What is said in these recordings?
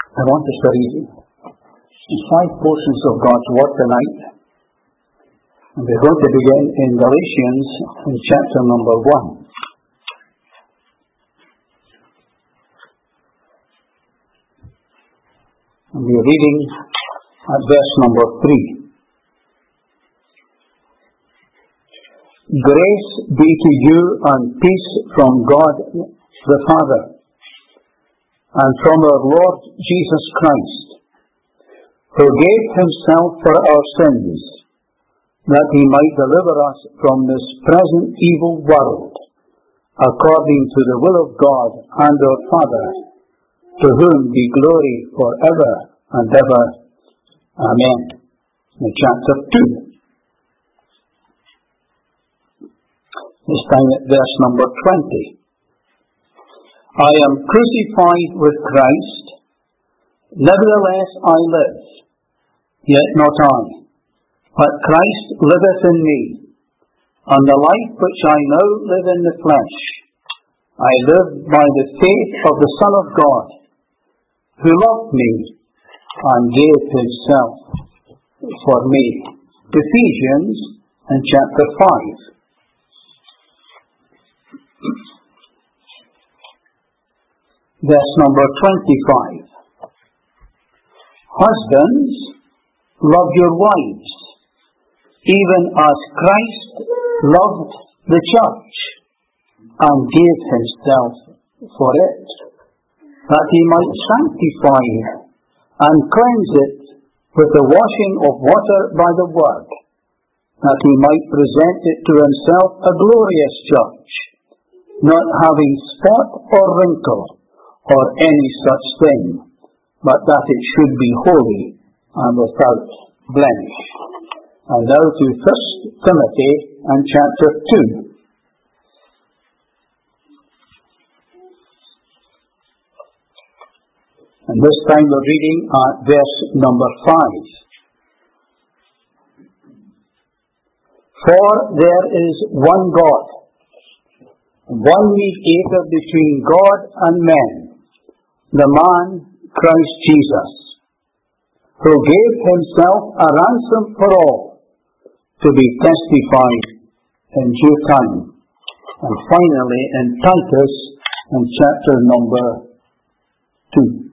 I want us to read 5 portions of God's Word tonight. And we're going to begin in Galatians in chapter number 1. And we're reading at verse number 3. Grace be to you and peace from God the Father and from our Lord Jesus Christ, who gave himself for our sins, that he might deliver us from this present evil world, according to the will of God and our Father, to whom be glory forever and ever. Amen. In chapter 2. This time at verse number 20. I am crucified with Christ, nevertheless I live, yet not I, but Christ liveth in me, and the life which I now live in the flesh, I live by the faith of the Son of God, who loved me and gave himself for me. Ephesians in chapter 5. Verse number 25. Husbands, love your wives, even as Christ loved the church and gave himself for it, that he might sanctify it and cleanse it with the washing of water by the word, that he might present it to himself a glorious church, not having spot or wrinkle or any such thing, but that it should be holy and without blemish. And now to 1 Timothy and chapter 2. And this time we're reading at verse number 5. For there is one God, one mediator between God and men, the man Christ Jesus, who gave himself a ransom for all, to be testified in due time. And finally in Titus in chapter number 2.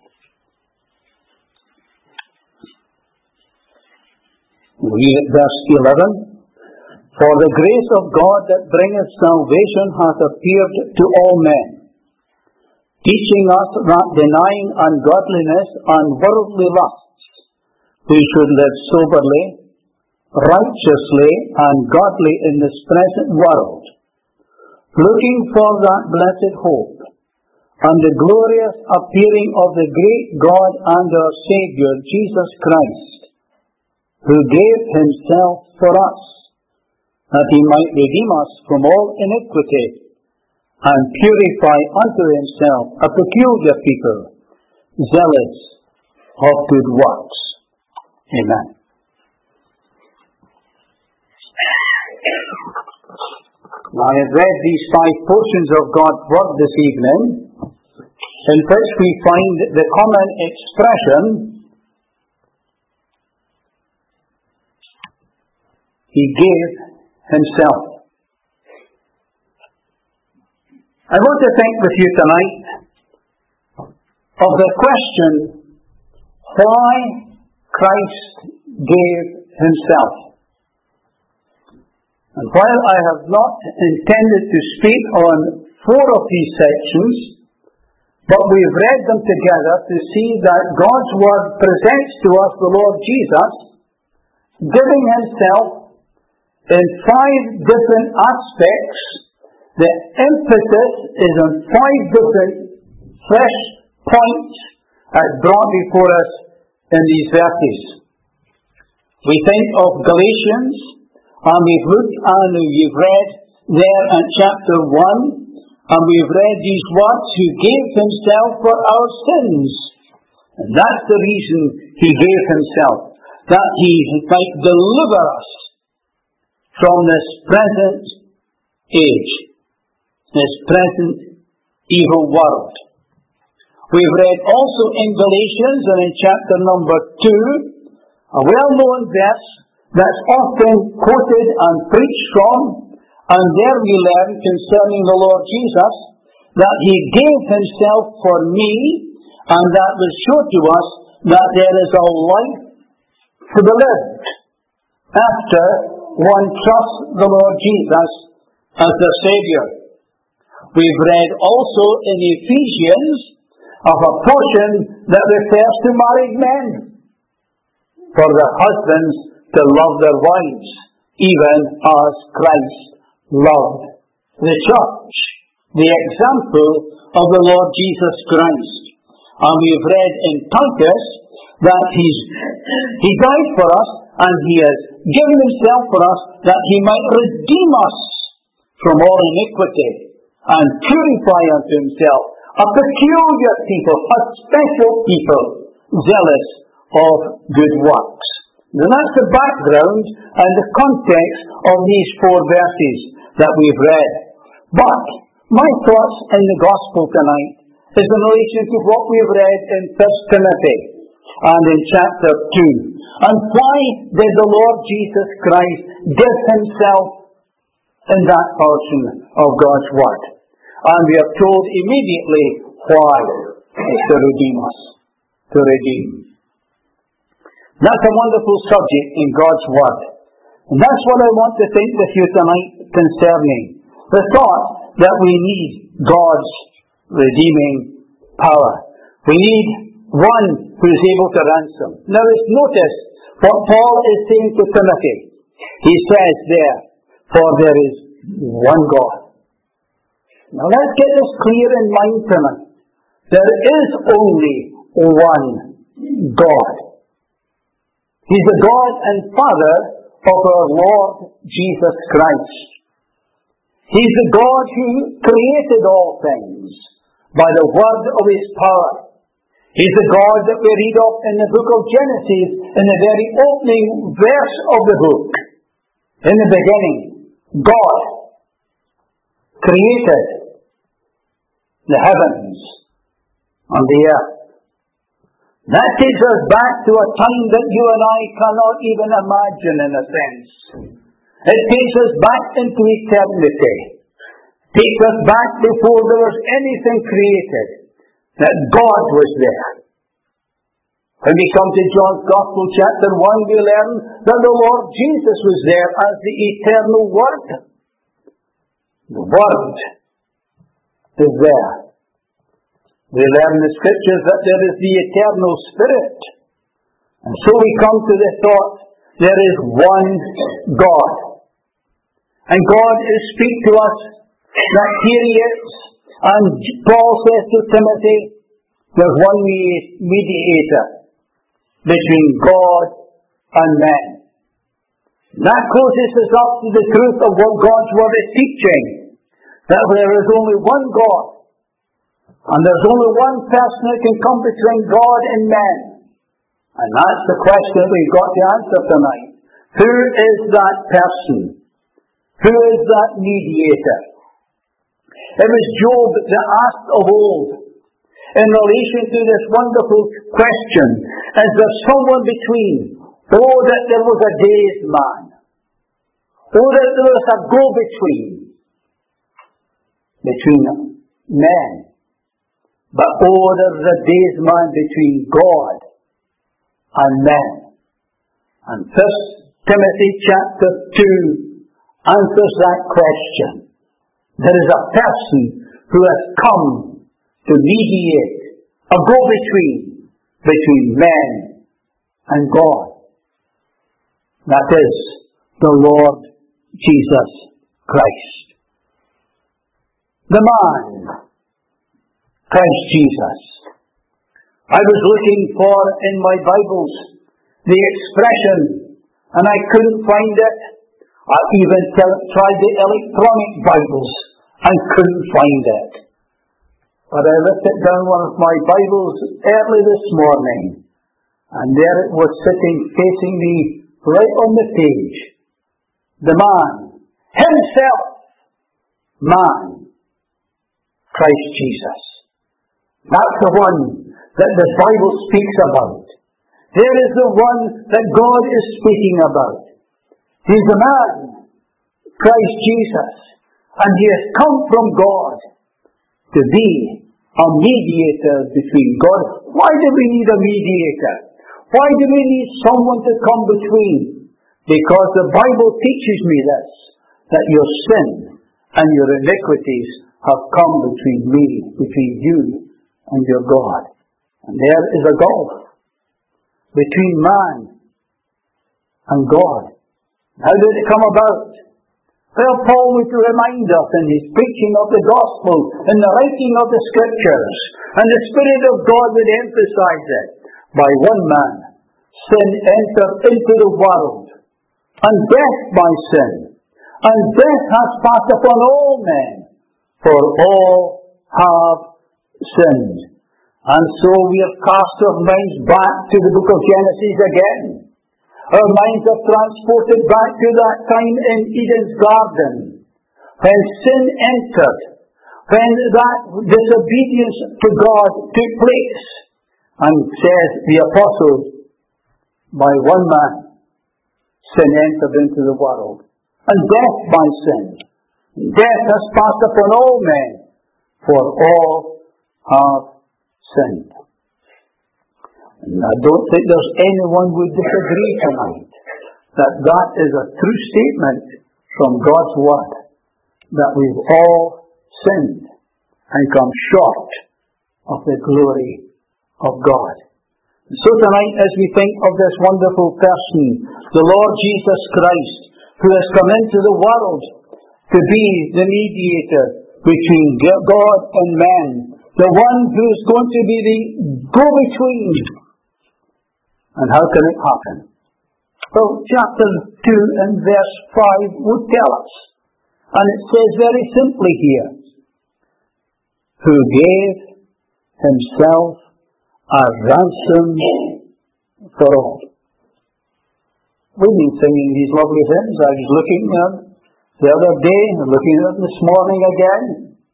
We read at verse 11. For the grace of God that bringeth salvation hath appeared to all men, teaching us that denying ungodliness and worldly lusts, we should live soberly, righteously, and godly in this present world, looking for that blessed hope, and the glorious appearing of the great God and our Saviour, Jesus Christ, who gave himself for us, that he might redeem us from all iniquity, and purify unto himself a peculiar people, zealous of good works. Amen. Now, I have read these 5 portions of God's Word this evening, in which we find the common expression, he gave himself. I want to think with you tonight of the question, why Christ gave himself. And while I have not intended to speak on 4 of these sections, but we've read them together to see that God's Word presents to us the Lord Jesus giving himself in 5 different aspects. The emphasis is on 5 different fresh points brought before us in these verses. We think of Galatians, and we've looked and we've read there in chapter 1, and we've read these words, who gave himself for our sins. And that's the reason he gave himself, that he might deliver us from this present age, this present evil world. We've read also in Galatians and in chapter number 2, a well-known verse that's often quoted and preached from, and there we learn concerning the Lord Jesus that He gave Himself for me, and that will show to us that there is a life to be lived after one trusts the Lord Jesus as their Saviour. We've read also in Ephesians of a portion that refers to married men, for their husbands to love their wives, even as Christ loved the church, the example of the Lord Jesus Christ. And we've read in Titus that He died for us, and He has given Himself for us, that He might redeem us from all iniquity, and purify unto Himself a peculiar people, a special people, zealous of good works. Now that's the background and the context of these 4 verses that we've read. But my thoughts in the Gospel tonight is in relation to what we've read in 1 Timothy and in chapter 2. And why did the Lord Jesus Christ give Himself in that portion of God's Word? And we are told immediately why. It's to redeem us. To redeem. That's a wonderful subject in God's Word. And that's what I want to think with you tonight concerning the thought that we need God's redeeming power. We need one who is able to ransom. Now let's notice what Paul is saying to Timothy. He says there, for there is one God. Now let's get this clear in mind tonight. There is only one God. He's the God and Father of our Lord Jesus Christ. He's the God who created all things by the word of His power. He's the God that we read of in the book of Genesis, in the very opening verse of the book. In the beginning, God created the heavens and the earth. That takes us back to a time that you and I cannot even imagine, in a sense. It takes us back into eternity. It takes us back before there was anything created, that God was there. When we come to John's Gospel chapter 1, we learn that the Lord Jesus was there as the eternal Word. The Word is there. We learn in the Scriptures that there is the eternal Spirit. And so we come to the thought, there is one God. And God is speaking to us that here He is. And Paul says to Timothy, there's one mediator between God and man. That closes us up to the truth of what God's Word is teaching. That there is only one God. And there's only one person that can come between God and man. And that's the question we've got to answer tonight. Who is that person? Who is that mediator? It was Job that asked of old, in relation to this wonderful question, is there someone between? Oh, that there was a day's man. Oh, that there was a go-between men. But oh, there is a day's man between God and men. And 1 Timothy chapter 2 answers that question. There is a person who has come to mediate, a go-between between men and God. That is the Lord Jesus Christ. The man, Christ Jesus. I was looking for in my Bibles the expression, and I couldn't find it. I even tried the electronic Bibles and couldn't find it. But I lifted down one of my Bibles early this morning, and there it was sitting facing me right on the page. The man, himself, man, Christ Jesus. That's the one that the Bible speaks about. There is the one that God is speaking about. He's the man, Christ Jesus, and he has come from God to be a mediator between God. Why do we need a mediator? Why do we need someone to come between? Because the Bible teaches me this, that your sin and your iniquities have come between you and your God. And there is a gulf between man and God. How did it come about? Well, Paul would remind us in his preaching of the gospel, in the writing of the scriptures, and the Spirit of God would emphasize it. By one man, sin entered into the world, and death by sin. And death has passed upon all men, for all have sinned. And so we have cast our minds back to the book of Genesis again. Our minds are transported back to that time in Eden's garden, when sin entered, when that disobedience to God took place. And says the apostle, by one man, sin entered into the world, and death by sin. Death has passed upon all men, for all have sinned. And I don't think there's anyone who would disagree tonight that that is a true statement from God's Word, that we've all sinned and come short of the glory of God. So tonight, as we think of this wonderful person, the Lord Jesus Christ, who has come into the world to be the mediator between God and man, the one who is going to be the go-between. And how can it happen? Well, chapter 2 and verse 5 would tell us. And it says very simply here, who gave himself a ransom for all. We've been singing these lovely hymns. I was looking at them the other day, and looking at them this morning again,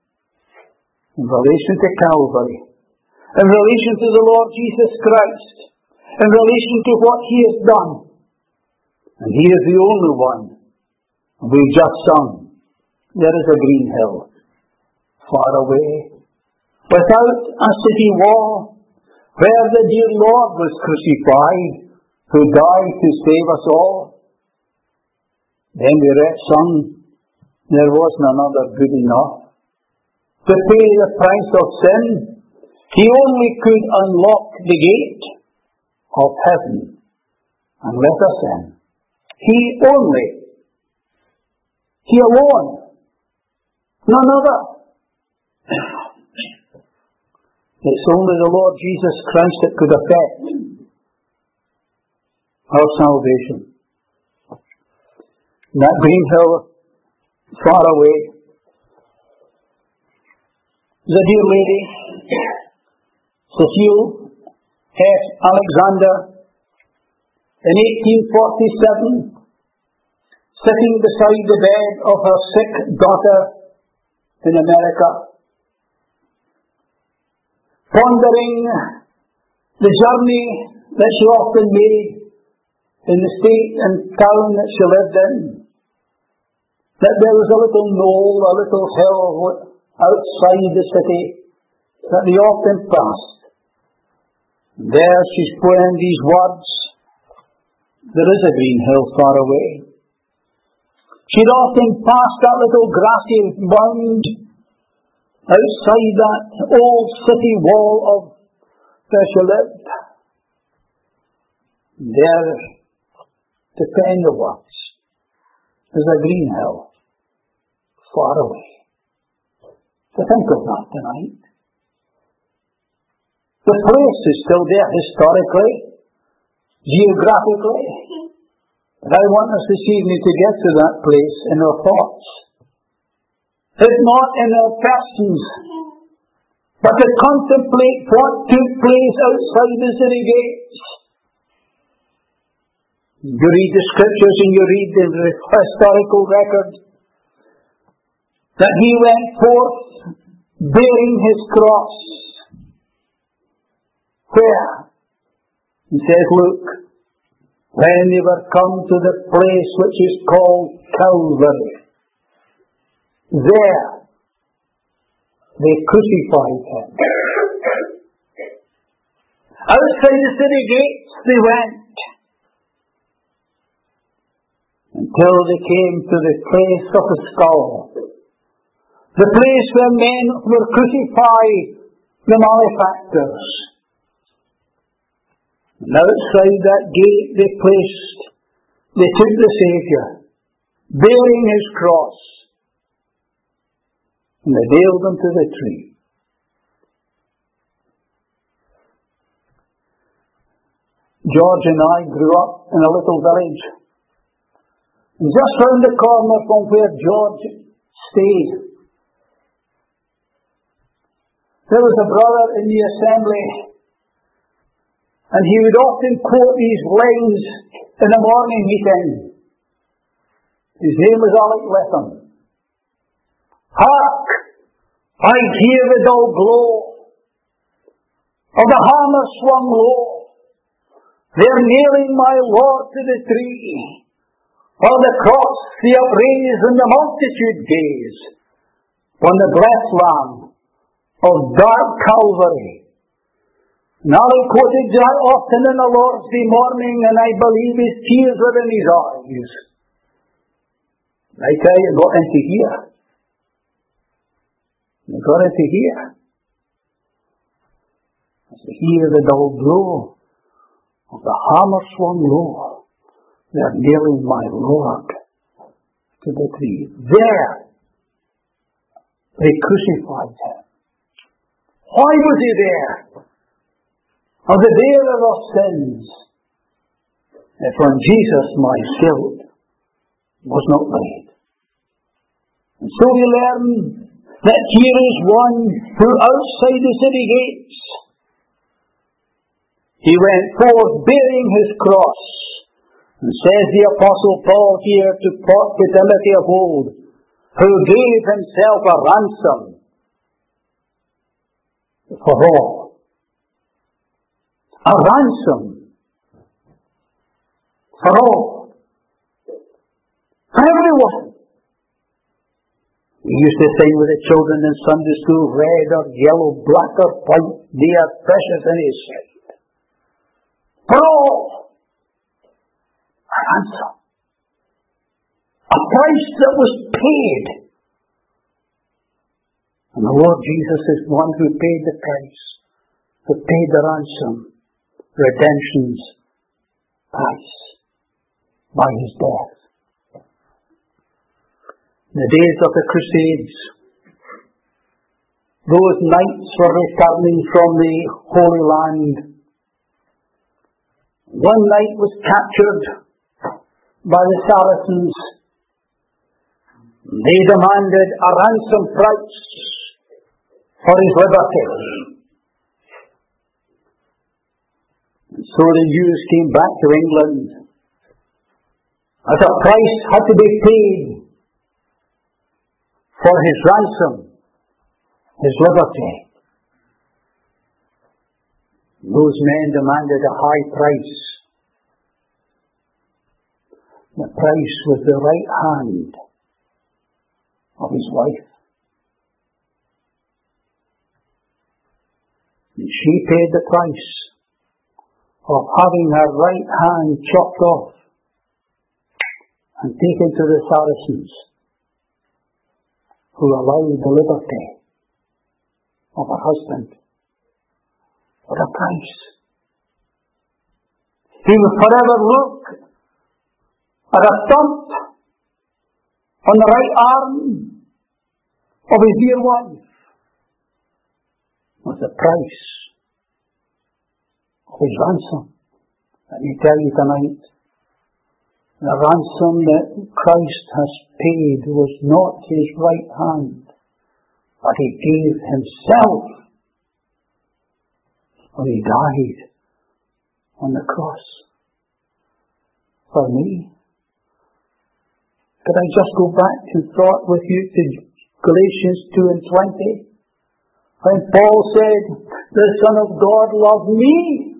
in relation to Calvary, in relation to the Lord Jesus Christ, in relation to what He has done. And He is the only one. And we've just sung, there is a green hill, far away, without a city wall, where the dear Lord was crucified, who died to save us all. Then we sung, there wasn't another good enough to pay the price of sin. He only could unlock the gate of heaven and let us in. He only. He alone. None other. It's only the Lord Jesus Christ that could effect our salvation. That green hill far away, the dear lady, Cecile F. Alexander, in 1847, sitting beside the bed of her sick daughter in America, pondering the journey that she often made in the state and town that she lived in, that there was a little knoll, a little hill outside the city that they often passed. There she's putting these words, there is a green hill far away. She'd often pass that little grassy mound outside that old city wall of where she lived. There, to pen the words, is a green hill far away. To think of that tonight. The place is still there historically, geographically. But I want us this evening to get to that place in our thoughts. If not in our persons, but to contemplate what took place outside the city gates. You read the scriptures and you read the historical record that he went forth bearing his cross Where? He says, look, when they were come to the place which is called Calvary, there they crucified him. Outside the city gates they went, until they came to the place of the skull, the place where men were crucified, the malefactors. And outside that gate they took the Saviour, bearing his cross, and they nailed him to the tree. George and I grew up in a little village. And just round the corner from where George stayed, there was a brother in the assembly, and he would often quote these lines in the morning meeting. His name was Alec Letham. Hark! I hear the dull glow of the hammer swung low. They're nailing my Lord to the tree. On the cross the upraised and the multitude gaze on the blessed Lamb of dark Calvary. Now he quoted that often in the Lord's Day morning, and I believe his tears were in his eyes. I tell you, it got into here. It got into here. As to hear the dull blow of the hammer swung low, they're nailing my Lord to the tree. There, they crucified him. Why was he there? As the bearer of sins. If on Jesus my guilt was not laid. And so we learn that here is one who outside the city gates, he went forth bearing his cross. And says the Apostle Paul here to Timothy of old, who gave himself a ransom for all. A ransom for all. For everyone. We used to sing with the children in Sunday school, red or yellow, black or white, they are precious in his sight. For all. A ransom. A price that was paid. And the Lord Jesus is one who paid the price, who paid the ransom, redemption's price, by his death. In the days of the Crusades, those knights were returning from the Holy Land. One knight was captured by the Saracens. They demanded a ransom price for his liberty. And so the news came back to England as a price had to be paid for his ransom, his liberty. Those men demanded a high price. The price was the right hand of his wife. And she paid the price of having her right hand chopped off and taken to the Saracens, who allowed the liberty of her husband. What a price. He would forever look at a stump on the right arm of his dear wife was the price of his ransom. Let me tell you tonight, the ransom that Christ has paid was not his right hand, but he gave himself when he died on the cross for me. Could I just go back in thought with you to Galatians 2:20? When Paul said, the Son of God loved me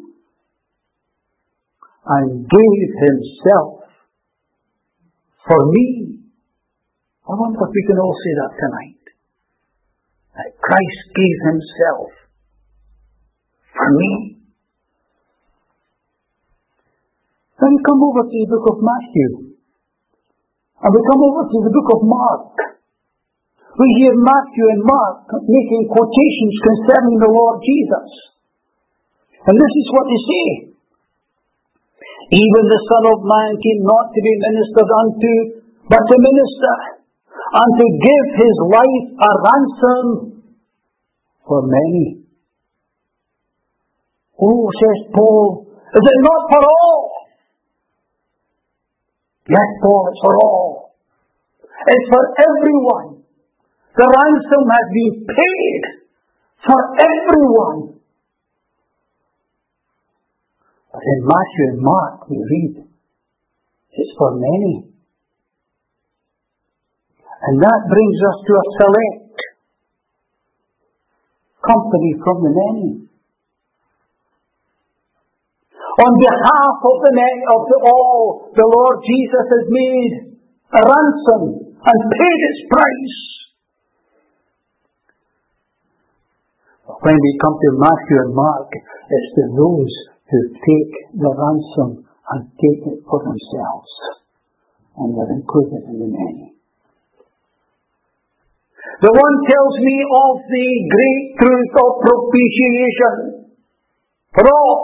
and gave himself for me. I wonder if we can all say that tonight. That Christ gave himself for me. Then we come over to the book of Matthew. And we come over to the book of Mark. We hear Matthew and Mark making quotations concerning the Lord Jesus. And this is what they say. Even the Son of Man came not to be ministered unto, but to minister, and to give his life a ransom for many. Oh, says Paul, is it not for all? Yes, Paul, it's for all. It's for everyone. The ransom has been paid for everyone. But in Matthew and Mark we read, it's for many. And that brings us to a select company from the many. On behalf of the many, of the all, the Lord Jesus has made a ransom and paid its price. But when we come to Matthew and Mark, it's to those who take the ransom and take it for themselves. And they're included in the many. The one tells me of the great truth of propitiation for all.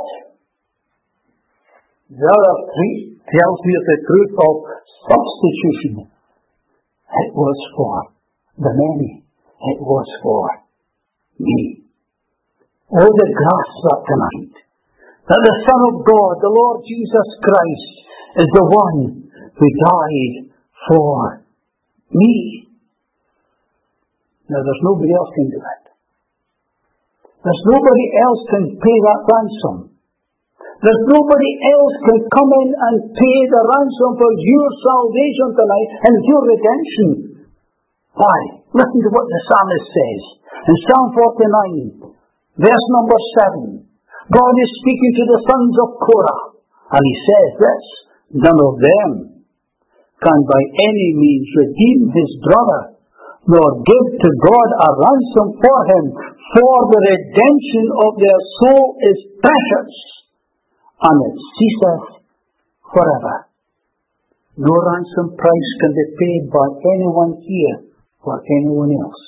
The other tells me of the truth of substitution. It was for the many. It was for me. Oh, to grasp that tonight. That the Son of God, the Lord Jesus Christ, is the one who died for me. Now, there's nobody else can do it. There's nobody else can pay that ransom. There's nobody else can come in and pay the ransom for your salvation tonight and your redemption. Why? Listen to what the psalmist says. In Psalm 49, verse number 7, God is speaking to the sons of Korah, and he says this, none of them can by any means redeem his brother, nor give to God a ransom for him, for the redemption of their soul is precious, and it ceaseth forever. No ransom price can be paid by anyone here for anyone else.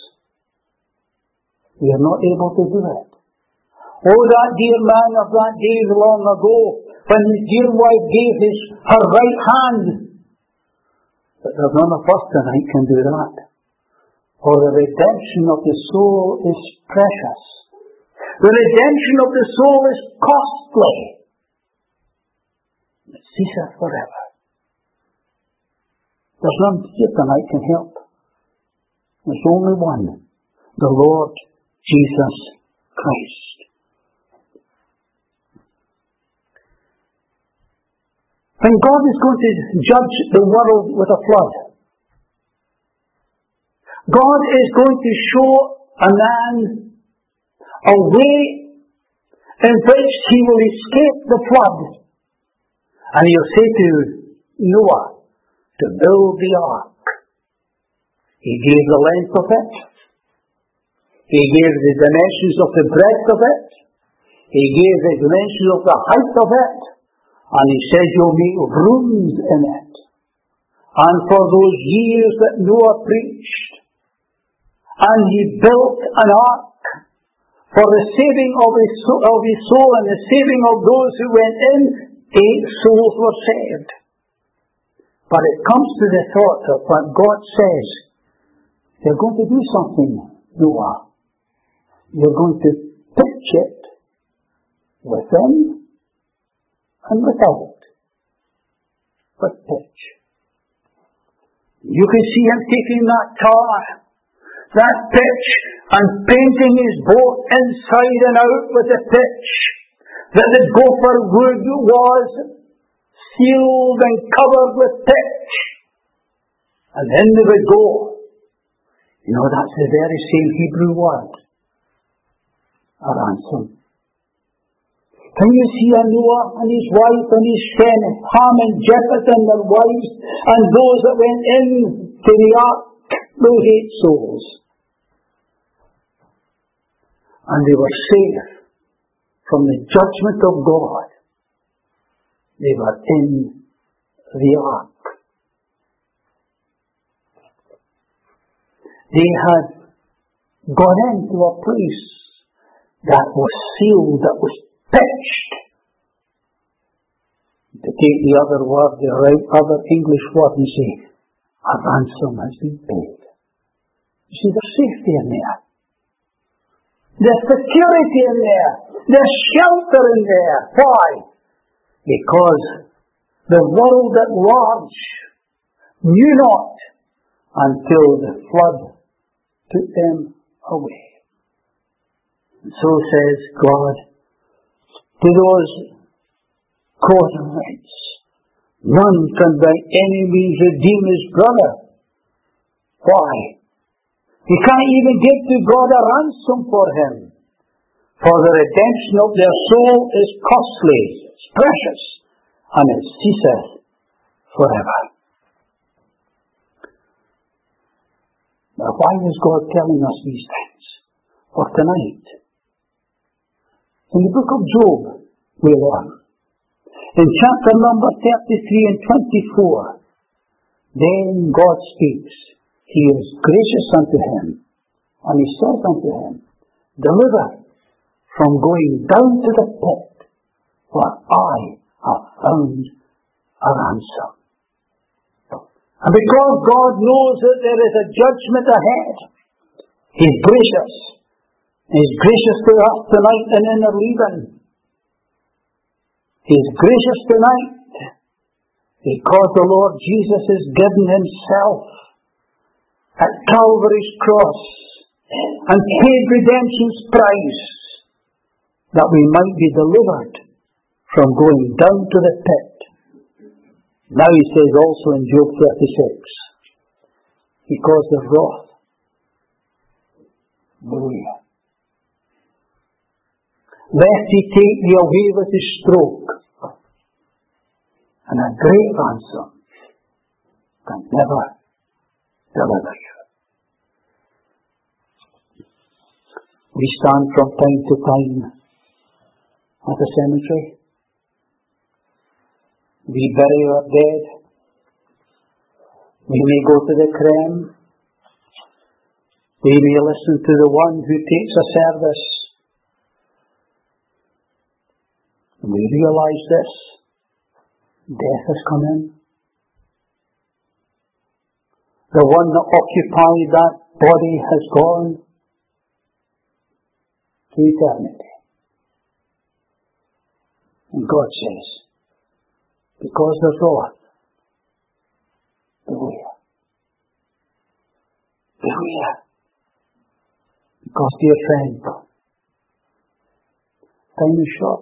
We are not able to do it. Oh, that dear man of that day long ago, when his dear wife gave her right hand. But there's none of us tonight can do that. For the redemption of the soul is precious. The redemption of the soul is costly. It ceaseth forever. There's none here tonight can help. There's only one, the Lord Jesus Christ. When God is going to judge the world with a flood, God is going to show a man a way in which he will escape the flood. And he'll say to Noah to build the ark. He gave the length of it. He gave the dimensions of the breadth of it. He gave the dimensions of the height of it. And he said you'll make rooms in it. And for those years that Noah preached, and he built an ark for the saving of his soul and the saving of those who went in, 8 souls were saved. But it comes to the thought of what God says, you're going to do something, Noah. You're going to pitch it within and without. But pitch. You can see him taking that tar, that pitch, and painting his boat inside and out with the pitch, that the gopher wood was sealed and covered with pitch. And then they would go. You know, that's the very same Hebrew word a ransom. Can you see a Noah and his wife and his Shem, Ham and Japheth and their wives, and those that went in to the ark, those 8 souls? And they were safe from the judgment of God. They were in the ark. They had gone into a place that was sealed, that was pitched. To take the other word, the right other English word, and say, a ransom has been paid. You see, there's safety in there. There's security in there. There's shelter in there. Why? Because the world at large knew not until the flood took them away. And so says God to those Canaanites, none can by any means redeem his brother. Why? You can't even give to God a ransom for him. For the redemption of their soul is costly, it's precious, and it ceaseth forever. Now why is God telling us these things? For tonight, in the book of Job, we learn, in chapter number 33 and 24, then God speaks. He is gracious unto him, and he says unto him, deliver from going down to the pit, for I have found a ransom. And because God knows that there is a judgment ahead, He's gracious. He's gracious to us tonight and in our leaving. He's gracious tonight because the Lord Jesus has given himself at Calvary's cross and paid redemption's price that we might be delivered from going down to the pit. Now he says also in Job 36, because of wrath, hallelujah, lest he take thee away with his stroke, and a great ransom can never deliver you. We stand from time to time at the cemetery. We bury our dead. We may go to the creme. We may listen to the one who takes a service. And we realize this. Death has come in. The one that occupied that body has gone to eternity. And God says, because of wrath, beware. Beware. Because, dear friend, time is short.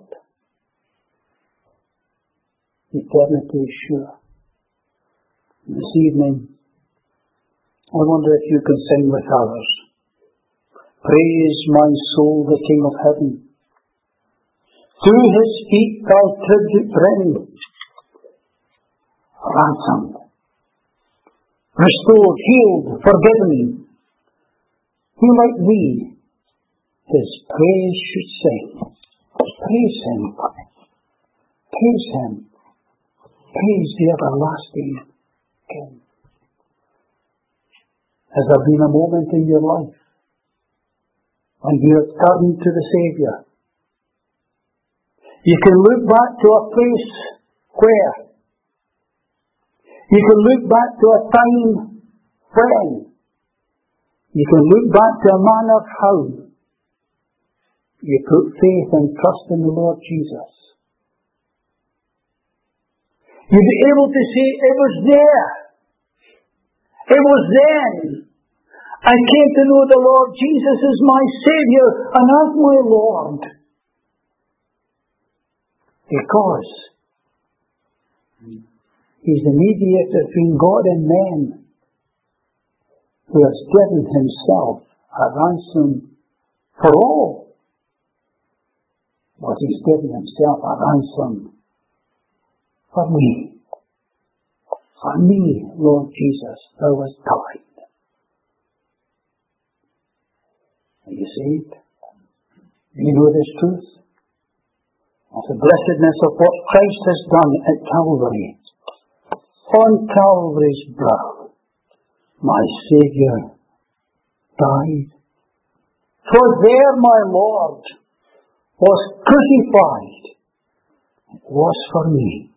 Eternity is sure. This evening, I wonder if you can sing with others. Praise my soul, the King of heaven. To his feet thy tribute bring. Ransomed, restored, healed, forgiven. Who like thee his praise should sing. Praise him. Praise him. Praise the everlasting King. Has there been a moment in your life when you have turned to the Saviour? You can look back to a place where you can look back to a time when you can look back to a manner how you put faith and trust in the Lord Jesus. You'll be able to say, it was there. It was then. I came to know the Lord Jesus as my Saviour and as my Lord. Because He's the mediator between God and men, who has given himself a ransom for all. But He's given Himself a ransom for me. For me, Lord Jesus, Thou hast died. Are you saved? Do you know this truth? Of the blessedness of what Christ has done at Calvary. On Calvary's brow, my Saviour died. For there my Lord was crucified. It was for me.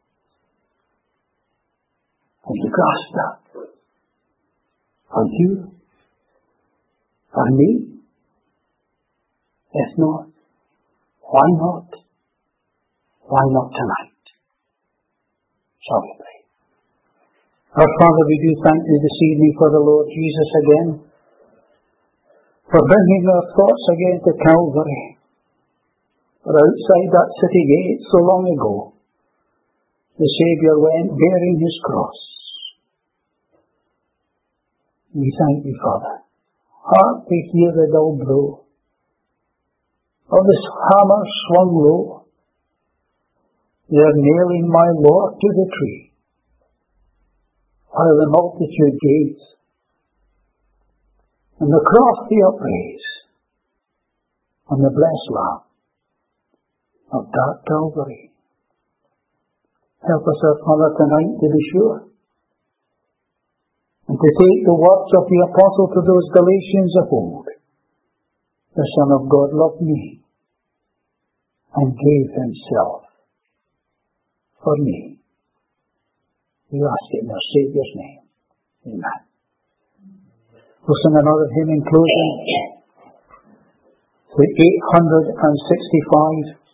Have you grasped that? For you? For me? If not, why not? Why not tonight? Shall we pray? Our Father, we do thank You this evening for the Lord Jesus again, for bringing our thoughts again to Calvary. For outside that city gate so long ago, the Saviour went bearing His cross. We thank You, Father. Hark to hear the dull blow of this hammer swung low. They are nailing my Lord to the tree, while the multitude gaze, and the cross they upraise on the blessed Lamb of dark Calvary. Help us, our Father, tonight to be sure, and to take the words of the Apostle to those Galatians of old. The Son of God loved me and gave Himself for me. We ask it in our Saviour's name. Amen. We'll sing another hymn in closing. The 865.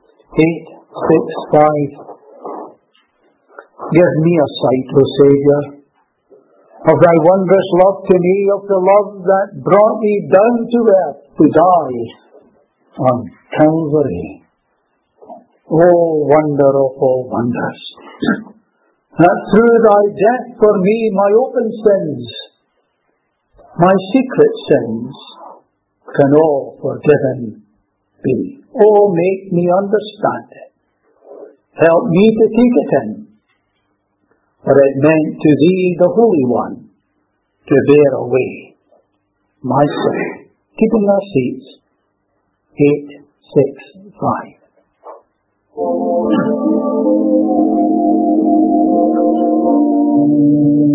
865. Give me a sight, O Saviour, of Thy wondrous love to me, of the love that brought Thee down to earth to die on Calvary. Oh, wonder of all wonders, that through Thy death for me my open sins, my secret sins, can all forgiven be. Oh, make me understand it. Help me to take it in. For it meant to Thee, the Holy One, to bear away my sin. Keeping our seats. 865. Thank you.